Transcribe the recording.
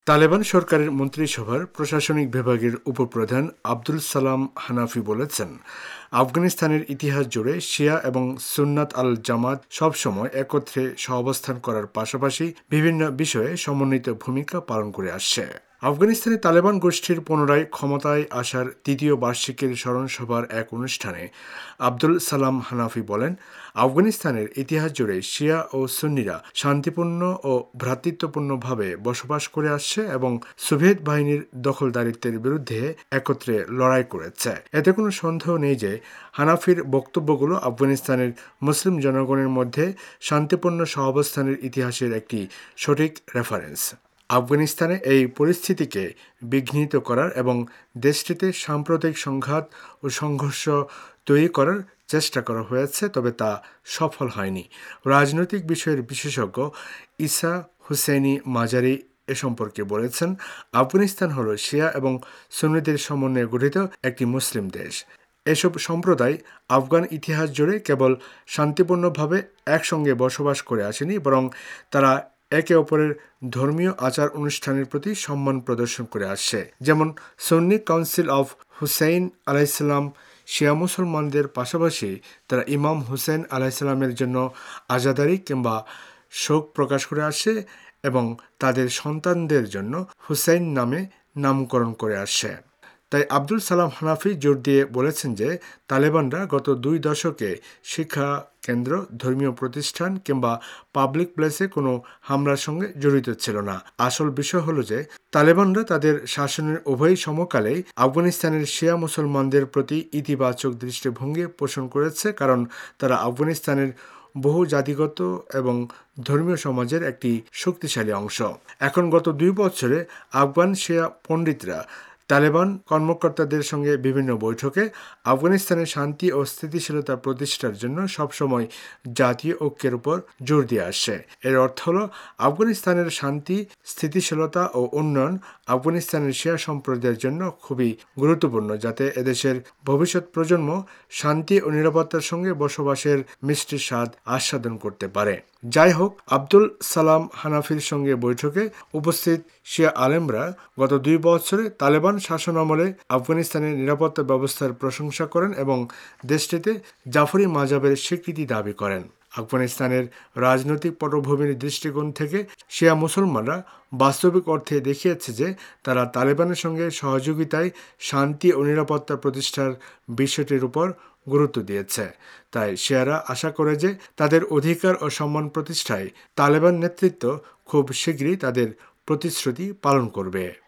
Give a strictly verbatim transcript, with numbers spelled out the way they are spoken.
তালেবান সরকারের মন্ত্রিসভার প্রশাসনিক বিভাগের উপপ্রধান আবদুল সালাম হানাফি বলেছেন, আফগানিস্তানের ইতিহাস জুড়ে শিয়া এবং সুন্নাত আল জামাত সবসময় একত্রে সহাবস্থান করার পাশাপাশি বিভিন্ন বিষয়ে সমন্বিত ভূমিকা পালন করে আসছে। আফগানিস্তানে তালেবান গোষ্ঠীর পুনরায় ক্ষমতায় আসার তৃতীয় বার্ষিকীর স্মরণসভার এক অনুষ্ঠানে আবদুল সালাম হানাফি বলেন, আফগানিস্তানের ইতিহাস জুড়ে শিয়া ও সুন্নিরা শান্তিপূর্ণ ও ভ্রাতৃত্বপূর্ণভাবে বসবাস করে আসছে এবং সোভিয়েত বাহিনীর দখলদারিত্বের বিরুদ্ধে একত্রে লড়াই করেছে। এতে কোনো সন্দেহ নেই যে হানাফির বক্তব্যগুলো আফগানিস্তানের মুসলিম জনগণের মধ্যে শান্তিপূর্ণ সহাবস্থানের ইতিহাসের একটি সঠিক রেফারেন্স। আফগানিস্তানে এই পরিস্থিতিকে বিঘ্নিত করার এবং দেশটিতে সাম্প্রদায়িক সংঘাত ও সংঘর্ষ তৈরি করার চেষ্টা করা হয়েছে, তবে তা সফল হয়নি। রাজনৈতিক বিষয়ের বিশেষজ্ঞ ইসা হুসেইনি মাজারি এ সম্পর্কে বলেছেন, আফগানিস্তান হল শিয়া এবং সুন্নিদের সমন্বয়ে গঠিত একটি মুসলিম দেশ। এসব সম্প্রদায় আফগান ইতিহাস জুড়ে কেবল শান্তিপূর্ণভাবে একসঙ্গে বসবাস করে আসেনি, বরং তারা একে অপরের ধর্মীয় আচার অনুষ্ঠানের প্রতি সম্মান প্রদর্শন করে আসছে। যেমন সুন্নি কাউন্সিল অফ হুসাইন আলাইসাল্লাম শিয়া মুসলমানদের পাশাপাশি তারা ইমাম হুসেন আলাইসাল্লামের জন্য আজাদারি কিংবা শোক প্রকাশ করে আসছে এবং তাদের সন্তানদের জন্য হুসাইন নামে নামকরণ করে আসছে। তাই আবদুল সালাম হানাফি জোর দিয়ে বলেছেন যে তালেবানরা গত দুই দশকে শিক্ষা কেন্দ্র, ধর্মীয় প্রতিষ্ঠান কিংবা পাবলিক প্লেসে কোনো হামলার সঙ্গে জড়িত ছিল না। আসল বিষয় হলো যে তালেবানরা তাদের শাসনের উভয় সমকালেই আফগানিস্তানের শিয়া মুসলমানদের প্রতি ইতিবাচক দৃষ্টিভঙ্গি পোষণ করেছে, কারণ তারা আফগানিস্তানের বহু জাতিগত এবং ধর্মীয় সমাজের একটি শক্তিশালী অংশ। এখন গত দুই বছরে আফগান শিয়া পণ্ডিতরা তালেবান কর্মকর্তাদের সঙ্গে বিভিন্ন বৈঠকে আফগানিস্তানের শান্তি ও স্থিতিশীলতা প্রতিষ্ঠার জন্য সবসময় জাতীয় ঐক্যের উপর জোর দিয়ে আসছে। এর অর্থ হলো আফগানিস্তানের শান্তি, স্থিতিশীলতা ও উন্নয়ন আফগানিস্তানের শিয়া সম্প্রদায়ের জন্য খুবই গুরুত্বপূর্ণ, যাতে এদেশের ভবিষ্যৎ প্রজন্ম শান্তি ও নিরাপত্তার সঙ্গে বসবাসের মিষ্টি স্বাদ আস্বাদন করতে পারে। যাই হোক, আবদুল সালাম হানাফির সঙ্গে বৈঠকে উপস্থিত শিয়া আলেমরা গত দুই বছরে তালেবান শাসনামলে আফগানিস্তানের নিরাপত্তা ব্যবস্থার প্রশংসা করেন এবং দেশটিতে জাফরি মাযহাবের স্বীকৃতি দাবি করেন। আফগানিস্তানের রাজনৈতিক পটভূমির দৃষ্টিকোণ থেকে শিয়া মুসলমানরা বাস্তবিক অর্থে দেখিয়েছে যে তারা তালেবানের সঙ্গে সহযোগিতায় শান্তি ও নিরাপত্তা প্রতিষ্ঠার বিষয়টির উপর গুরুত্ব দিয়েছে। তাই শিয়ারা আশা করে যে তাদের অধিকার ও সম্মান প্রতিষ্ঠায় তালেবান নেতৃত্ব খুব শীঘ্রই তাদের প্রতিশ্রুতি পালন করবে।